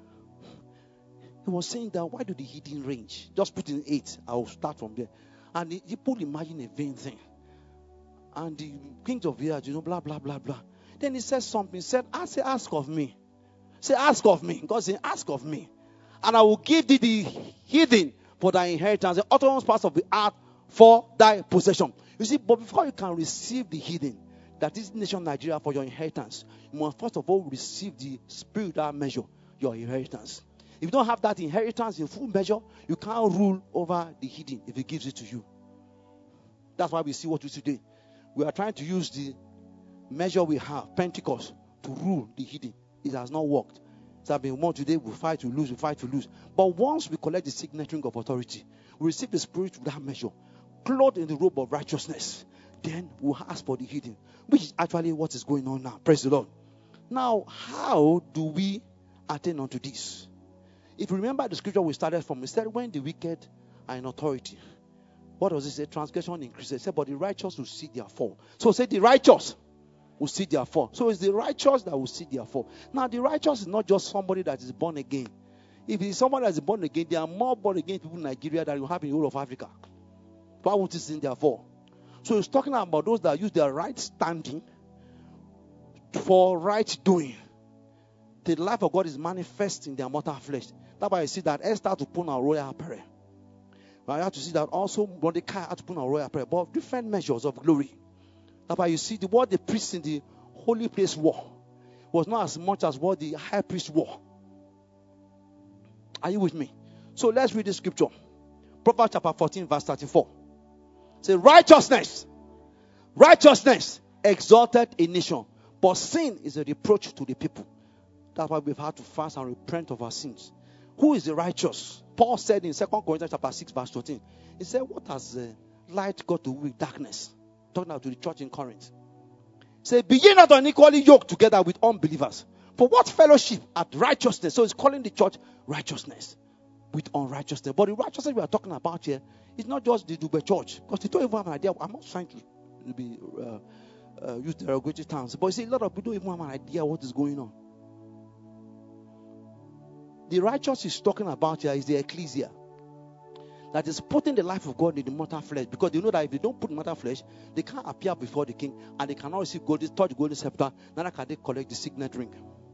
He was saying that why do the heathen range? Just put in eight. I will start from there. And the people imagine a vain thing. And the kings of the earth, you know, blah, blah, blah, blah. Then he says something. He said, I say, ask of me. Say, ask of me. God said, ask of me. And I will give thee the heathen for thy inheritance, the uttermost parts of the earth for thy possession. You see, but before you can receive the heathen, that is nation Nigeria for your inheritance, you must first of all receive the spiritual measure, your inheritance. If you don't have that inheritance in full measure, you can't rule over the heathen if he gives it to you. That's why we see what we see today. We are trying to use the measure we have, Pentecost, to rule the hidden. It has not worked. So I've been won today, we fight to lose, we fight to lose. But once we collect the signature of authority, we receive the spirit with that measure, clothed in the robe of righteousness, then we'll ask for the hidden, which is actually what is going on now. Praise the Lord. Now, how do we attain unto this? If you remember the scripture we started from, it said, when the wicked are in authority, what does it say? Transgression increases. It said, but the righteous will see their fall. So say the righteous will see their fall. So it's the righteous that will see their fall. Now, the righteous is not just somebody that is born again. If it's somebody that is born again, there are more born again people in Nigeria than you have in the whole of Africa. Why would it see their fall? So it's talking about those that use their right standing for right doing. The life of God is manifest in their mortal flesh. That's why you see that Esther to put on royal apparel. But you have to see that also Mordecai had to put on royal apparel, but different measures of glory. That's why you see the what the priest in the holy place wore was not as much as what the high priest wore. Are you with me? So let's read the scripture. Proverbs chapter fourteen, verse thirty-four. Say, righteousness, righteousness exalted a nation, but sin is a reproach to the people. That's why we've had to fast and repent of our sins. Who is the righteous? Paul said in Second Corinthians chapter six, verse thirteen. He said, what has uh, light got to do with darkness? Talking about to the church in Corinth. Say, be ye not unequally yoked together with unbelievers. For what fellowship at righteousness? So he's calling the church righteousness with unrighteousness. But the righteousness we are talking about here is not just the Dube church. Because they don't even have an idea. I'm not trying to be uh, uh, use derogatory terms. But you see, a lot of people don't even have an idea what is going on. The righteous he's talking about here is the ecclesia. That is putting the life of God in the mortal flesh. Because they know that if they don't put mortal flesh, they can't appear before the king. And they cannot receive gold, touch golden scepter. Neither can they collect the signet ring.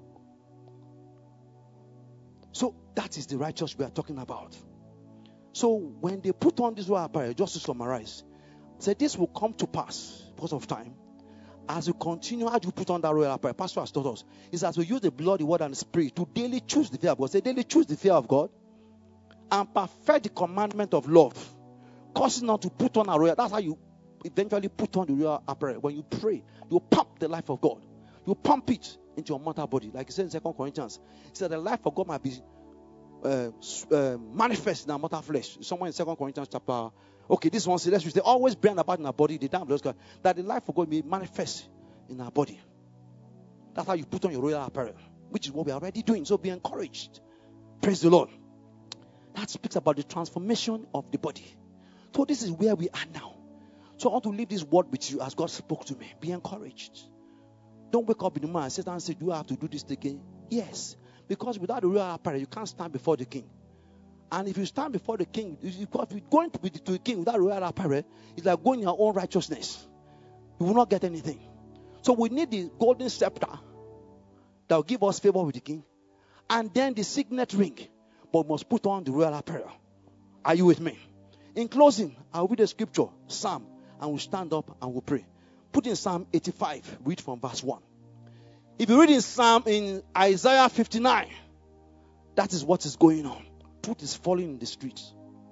So that is the righteous we are talking about. So when they put on this royal apparel, just to summarize, say this will come to pass because of time. As we continue, how do you put on that royal apparel? Pastor has taught us. Is as we use the blood, the word, and the spirit to daily choose the fear of God. Say daily choose the fear of God and perfect the commandment of love. Causing not to put on a royal. That's how you eventually put on the royal apparel. When you pray, you pump the life of God. You pump it into your mortal body. Like he said in Second Corinthians. He said the life of God might be uh, uh, manifest in our mortal flesh. Somewhere in Second Corinthians chapter. Okay, this one says, let's they always bring about in our body the time of God, that the life of God may manifest in our body. That's how you put on your royal apparel, which is what we are already doing. So be encouraged. Praise the Lord. That speaks about the transformation of the body. So this is where we are now. So I want to leave this word with you as God spoke to me. Be encouraged. Don't wake up in the morning and sit down and say, do I have to do this again? Yes. Because without the royal apparel, you can't stand before the king. And if you stand before the king, if you're going to be to the king without royal apparel, it's like going in your own righteousness. You will not get anything. So we need the golden scepter that will give us favor with the king. And then the signet ring. But we must put on the royal apparel. Are you with me? In closing, I'll read the scripture, Psalm, and we'll stand up and we'll pray. Put in Psalm eighty-five, read from verse one. If you read in Psalm in Isaiah fifty-nine, that is what is going on. Truth is falling in the streets.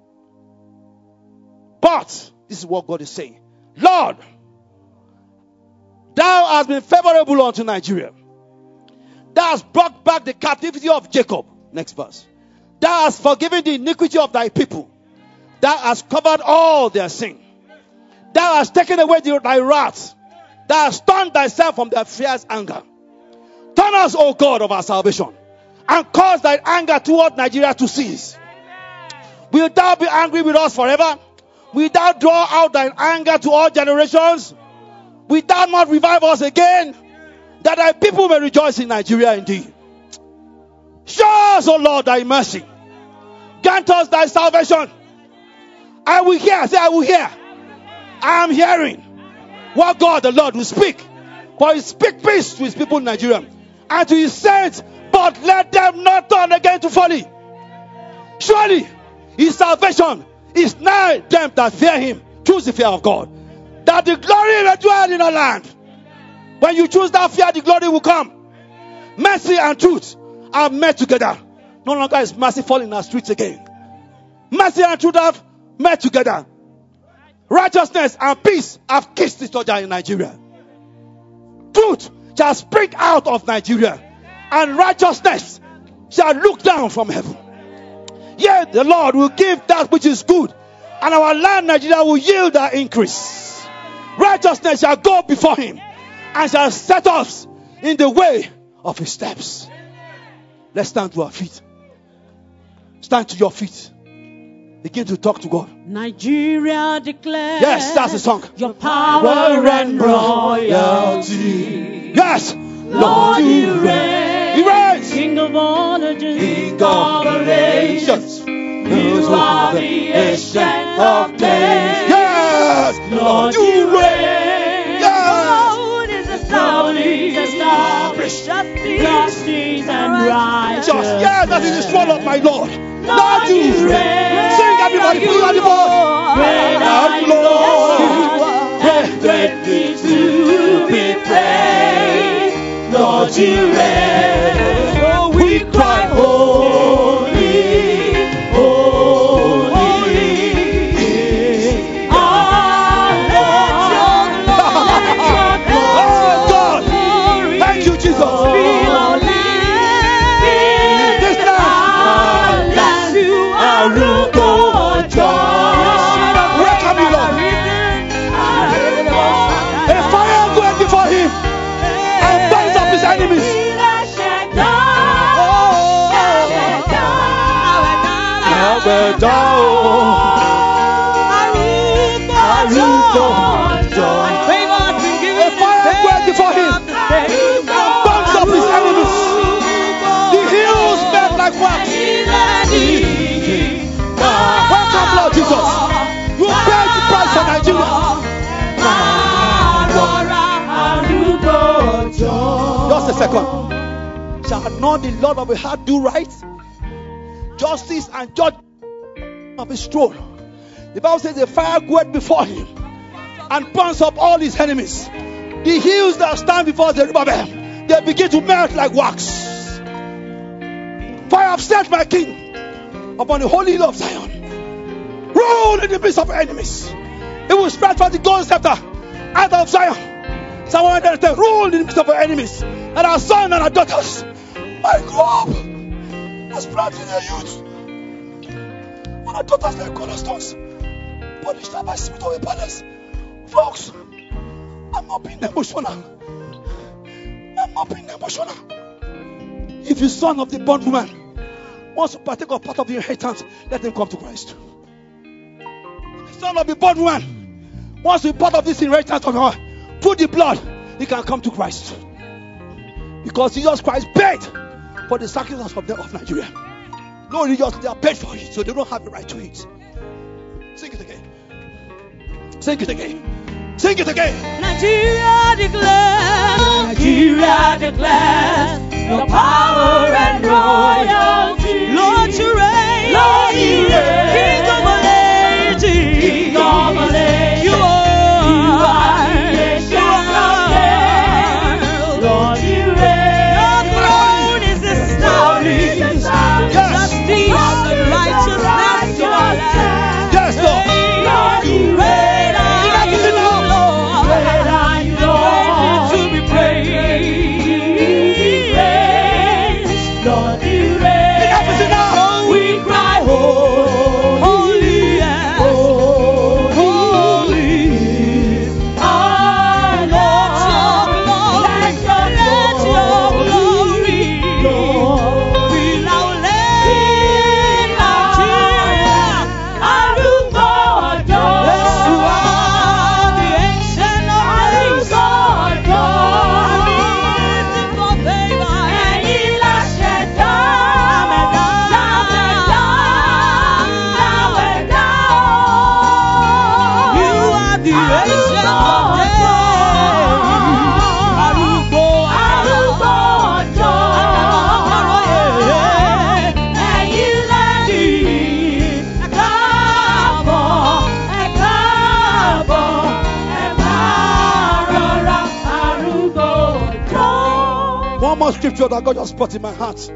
But, this is what God is saying. Lord, thou hast been favorable unto Nigeria. Thou hast brought back the captivity of Jacob. Next verse. Thou hast forgiven the iniquity of thy people. Thou hast covered all their sin. Thou hast taken away the, thy wrath. Thou hast turned thyself from their fierce anger. Turn us, O God of our salvation, and cause thy anger toward Nigeria to cease. Will thou be angry with us forever? Will thou draw out thine anger to all generations? Will thou not revive us again, that thy people may rejoice in Nigeria indeed? Show us, O Lord, thy mercy. Grant us thy salvation. I will hear. Say, I will hear. I am hearing what God the Lord will speak. For he speak peace to his people in Nigeria and to his saints, but let them not turn again to folly. Surely his salvation is nigh them that fear him. Choose the fear of God, that the glory may dwell in our land. When you choose that fear, the glory will come. Mercy and truth are met together. No longer is mercy falling in our streets again. Mercy and truth have met together. Righteousness and peace have kissed each other in Nigeria. Truth shall spring out of Nigeria, and righteousness shall look down from heaven. Yet the Lord will give that which is good, and our land Nigeria will yield that increase. Righteousness shall go before him, and shall set us in the way of his steps. Let's stand to our feet. Stand to your feet. Begin to talk to God. Nigeria declares. Yes, that's the song. Your power and royalty. Yes, Lord, you reign. He reigns. King of all ages. King of all ages. You are the ancient of days. Yes, Lord, you reign. Yes. Lord is established. Justice and righteousness. Just, yes, that is the throne of my Lord. Lord, you reign. Sing, everybody, put on the board. Great are you, Lord, and greatly to be praised. Lord, you reign. So we cry, holy, holy is our Lord. Oh God, thank you, Jesus. Feel our land. This land. Bless you, our Lord. Welcome you, Lord. A fire going before him and burns up his enemies. A fire going before him and burns up his enemies. The hills melt like wax. Welcome, Lord Jesus. You paid the price for Nigeria. Just a second. Shall not the Lord of a heart do right? Justice and judgment of his throne. The Bible says the fire goeth before him and burns up all his enemies. The hills that stand before the river, they begin to melt like wax. For I have set my king upon the holy hill of Zion. Rule in the midst of enemies. It will spread from the golden scepter out of Zion. Someone there say, rule in the midst of our enemies, and our sons and our daughters. My God has planted the youth. our daughters like cornerstones. Polished by spirit of a palace. Folks, I'm not being emotional. I'm not being emotional. If you son of the bondwoman wants to partake of part of the inheritance, let him come to Christ. If the son of the bondwoman wants to be part of this inheritance of God, put the blood, he can come to Christ. Because Jesus Christ paid for the sacrifice of, the, of Nigeria. No religious, they are paid for it, so they don't have the right to it. Sing it again. Sing it again. Sing it again. Nigeria declares, Nigeria declares your power and royalty. Lord, you reign. Lord, you reign. King of all ages. King of all ages. You are. You are the ancient of days. Lord, you reign. Your throne is established. Justice and righteousness to our land. Yes, Lord. Lord, you reign. Great are you, Lord. To be praised. Lord, you reign. Enough is enough. We cry, holy, Holy, yes. holy, our Lord. Let your glory, Lord. fill our land, Nigeria. Arúgbó ọjọ́. Yes, you are the ancient of days. Arúgbó ọjọ́. Waiting for favor. Ẹ̀yin la ṣẹ̀dá. Lámẹ̀dá. Lámẹ̀dá. Lámẹ̀dá. You are the ancient of days. Arúgbó Arúgbó ọjọ́. Ẹ̀yin lẹ́ni káàbọ̀, ẹ káàbọ̀, ẹ máa rọra. Arúgbó ọjọ́. One more scripture that God just put in my heart.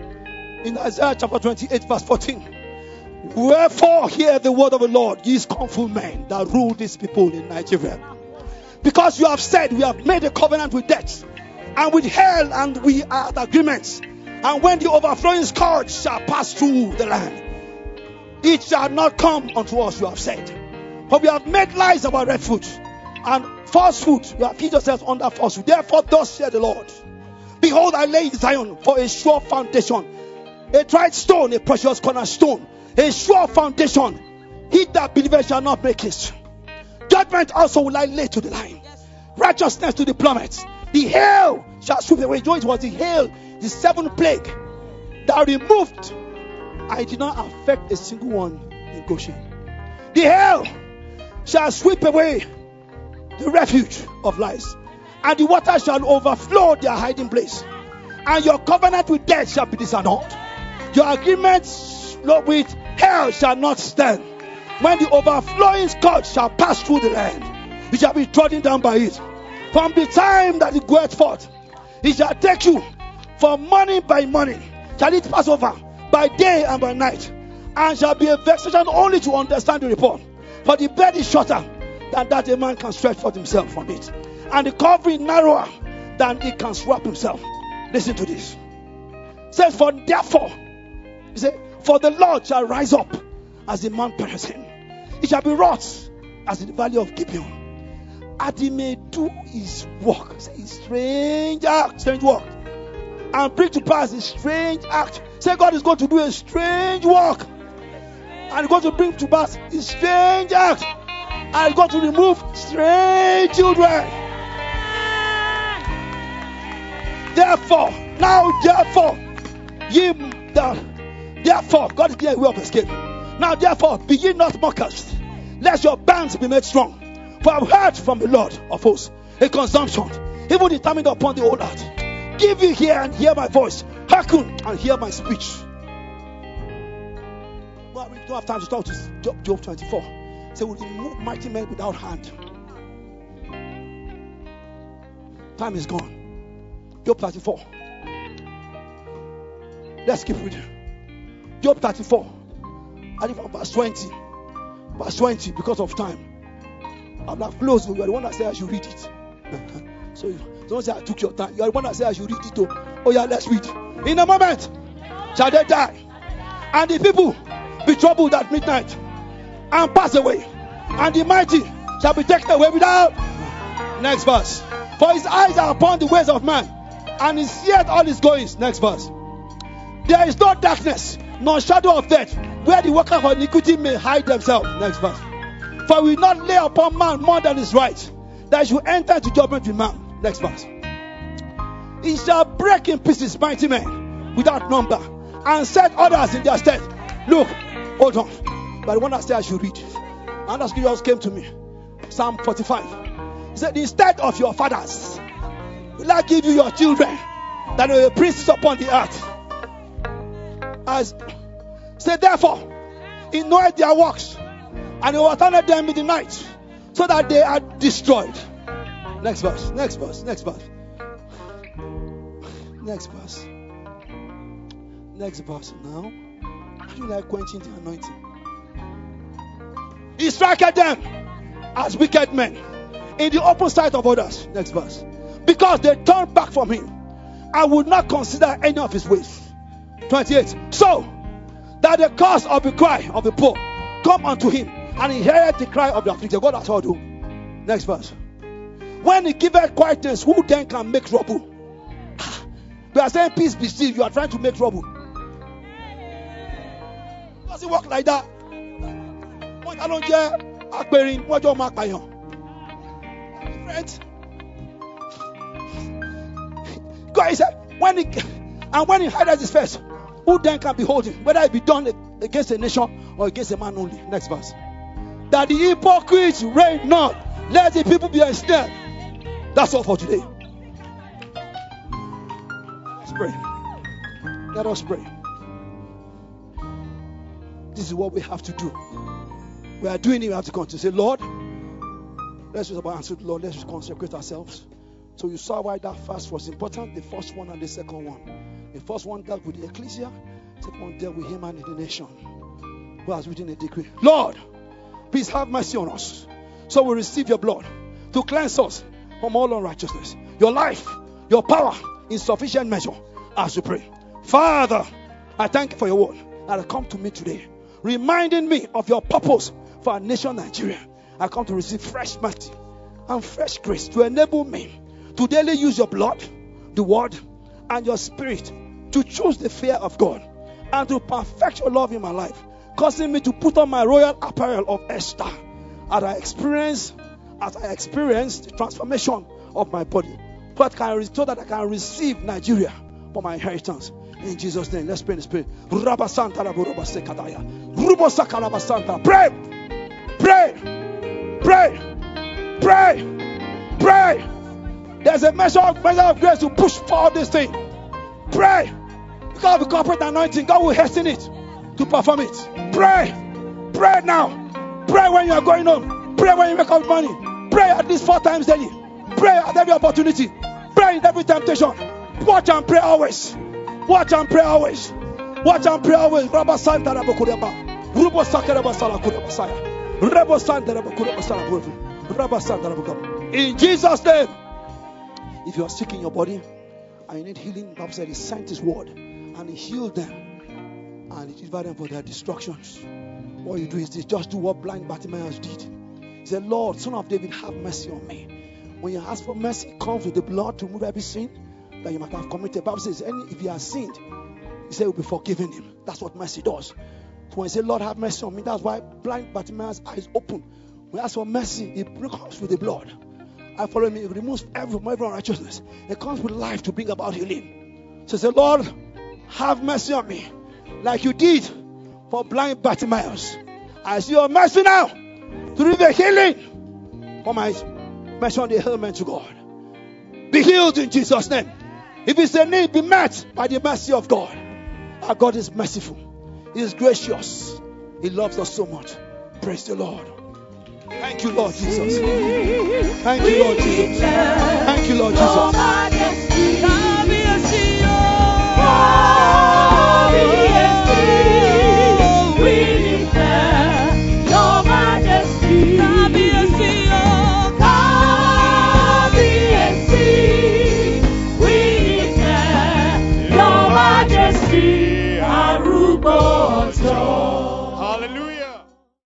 In Isaiah chapter twenty-eight, verse fourteen. Wherefore hear the word of the Lord, ye scornful men that rule these people in Nigeria. Because you have said, we have made a covenant with death, and with hell, and we are at agreements. And when the overflowing scourge shall pass through the land, it shall not come unto us, you have said. For we have made lies our refuge, and falsehood, we have hid ourselves under falsehood. Therefore, thus saith the Lord, behold, I lay in Zion for a sure foundation, a tried stone, a precious cornerstone, a sure foundation. He that believeth shall not break it. Judgment also will I lay to the line, righteousness to the plummet. The hail shall sweep away. You know, it was the hail, the seventh plague that removed. I did not affect a single one in Goshen. The hail shall sweep away the refuge of lies, and the water shall overflow their hiding place. And your covenant with death shall be disannulled. Your agreements with hell shall not stand. When the overflowing scourge shall pass through the land, you shall be trodden down by it. From the time that it goeth forth, it shall take you from morning by morning. Shall it pass over by day and by night, and shall be a vexation only to understand the report. For the bed is shorter than that a man can stretch forth himself from it, and the covering narrower than he can swap himself. Listen to this. It says, for therefore, he said, for the Lord shall rise up as the Mount Perazim. It shall be wrought as in the valley of Gibeon. And he may do his work. Say, his strange act, strange work. And bring to pass his strange act. Say, God is going to do a strange work. And he's going to bring to pass his strange act. And he's going to remove strange children. Therefore, now therefore, ye that therefore, God is giving a way of escape. Now therefore, be ye not mockers, lest your bands be made strong. For I have heard from the Lord of hosts a consumption, even determined upon the whole earth. Give ye ear and hear my voice, hearken and hear my speech. Well, we don't have time to talk to Job twenty-four. Say, we remove mighty men without hand. Time is gone. Job thirty-four. Let's keep reading. Job thirty-four. I think from verse twenty. Verse twenty, because of time. I'm not close. You are the one that said I should read it. So you don't say I took your time. You are the one that said I should read it. Oh, oh yeah, let's read. In a moment shall they die, and the people be troubled at midnight and pass away, and the mighty shall be taken away without. Next verse. For his eyes are upon the ways of man, and he seeth all his goings. Next verse. There is no darkness, nor shadow of death, where the workers of iniquity may hide themselves. Next verse. For we will not lay upon man more than is right, that he should enter into judgment with man. Next verse. He shall break in pieces mighty men without number, and set others in their stead. Look, hold on. But the one that said I should read. And that scripture just came to me. Psalm forty-five. He said, instead of your fathers, will I give you your children, that they will be princes upon the earth. As say, therefore, he knoweth their works, and he overturneth them in the night, so that they are destroyed. Next verse, next verse, next verse. Next verse. Next verse now. How do you like quenching the anointing? He striketh them as wicked men in the open sight of others. Next verse. Because they turned back from him and would not consider any of his ways. twenty-eight. So that the cause of the cry of the poor come unto him, and he heareth the cry of the afflicted. God has heard you. Next verse. When he giveth quietness, who then can make trouble? We are saying peace be still. You are trying to make trouble. Does it work like that? I don't care. What your mark by you? Friends. God said, when he and when he hides his face, who then can behold him? Whether it be done against a nation or against a man only. Next verse. That the hypocrites reign not, let the people be ensnared. That's all for today. Let's pray. Let us pray. This is what we have to do. We are doing it. We have to continue. Say, Lord, let's just about answer the Lord. Let's just consecrate ourselves. So you saw why that fast was important. The first one and the second one. The first one dealt with the ecclesia. The second one dealt with him and the nation, who has written a decree. Lord, please have mercy on us, so we receive your blood to cleanse us from all unrighteousness. Your life, your power in sufficient measure, as we pray. Father, I thank you for your word that has come to me today, reminding me of your purpose for our nation, Nigeria. I come to receive fresh mercy and fresh grace to enable me to daily use your blood, the word, and your spirit to choose the fear of God and to perfect your love in my life, causing me to put on my royal apparel of Esther as I experience, as I experience the transformation of my body, so that, I can, so that I can receive Nigeria for my inheritance. In Jesus' name, let's pray in the spirit. Pray, pray, pray, pray, pray. There's a measure of, measure of grace to push for this thing. Pray. Because of the corporate anointing, God will hasten it to perform it. Pray. Pray now. Pray when you are going home. Pray when you wake up money. Pray at least four times daily. Pray at every opportunity. Pray in every temptation. Watch and pray always. Watch and pray always. Watch and pray always. Rabba Santa Rabba Kureba. Rubo Sakaraba Sala Kureba Saya. Rebo Santa Rabba Kureba Sala Kureba. Rabba Santa Rabba. In Jesus' name. If you are sick in your body and you need healing, the Bible said he sent his word and he healed them and he delivered them for their destructions. What you do is this, just do what blind Bartimaeus did. He said, Lord, Son of David, have mercy on me. When you ask for mercy, it comes with the blood to remove every sin that you might have committed. The Bible says, any, if he has sinned, he said, will be forgiven him. That's what mercy does. So when you say, Lord, have mercy on me, that's why blind Bartimaeus' eyes open. When you ask for mercy, it comes with the blood. I follow me, it removes every, every unrighteousness. It comes with life to bring about healing. So say, Lord, have mercy on me, like you did for blind Bartimaeus. I see your mercy now to reveal healing for my mention the ailment to God. Be healed in Jesus' name. If it's a need, be met by the mercy of God. Our God is merciful. He is gracious. He loves us so much. Praise the Lord. Thank you, Lord Jesus. Thank you, Lord Jesus. Thank you, Lord Jesus.